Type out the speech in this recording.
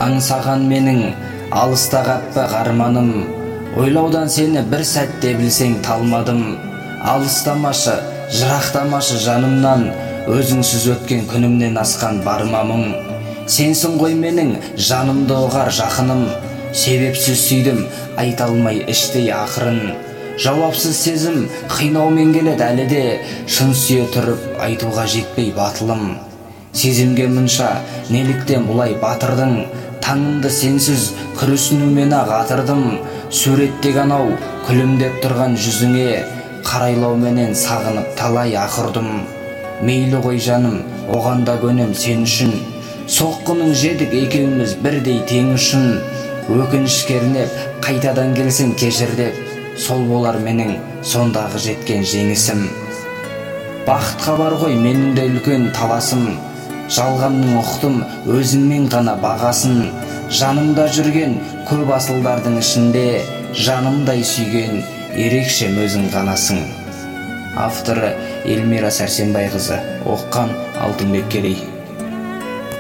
аңсаған менің алыстағы аппақ арманым. Ойлаудан сені бір сәтте білсең талмадым. Алыстамашы, жырақтамашы жанымнан, өзіңсіз өткен күнімнен асқан бармамың. Сенсің ғой менің жанымды ұғар жақыным. Себепсіз сүйдім, айта алмай іштей ақырын. Жауапсыз сезім қинаумен келеді әлі де, шын сүйе тұрып айтуға жетпей батылым. Сезімге мұнша неліктен бұлай батырдың, таңымды сенсіз күрсінумен ақ атырдым. Суреттегі анау күлімдеп тұрған жүзіңе қарайлауменен сағынып талай ақырдым. Мейлі ғой жаным, оған да көнем сен үшін. Соққының жедік екеуміз бірдей тең үшін. Өкініш кернеп қайтадан келсін кешір деп, сол болар менің сондағы жеткен жеңісім. Бақытқа бар ғой менің де үлкен таласым. Жалғанның ұқтым өзіңмен ғана бағасын. Жанымда жүрген көп асылдардың ішінде, жанымдай сүйген ерекшем өзің ғанасың. Авторы Эльмира Сәрсенбайқызы, оқыған Алтынбек Керей.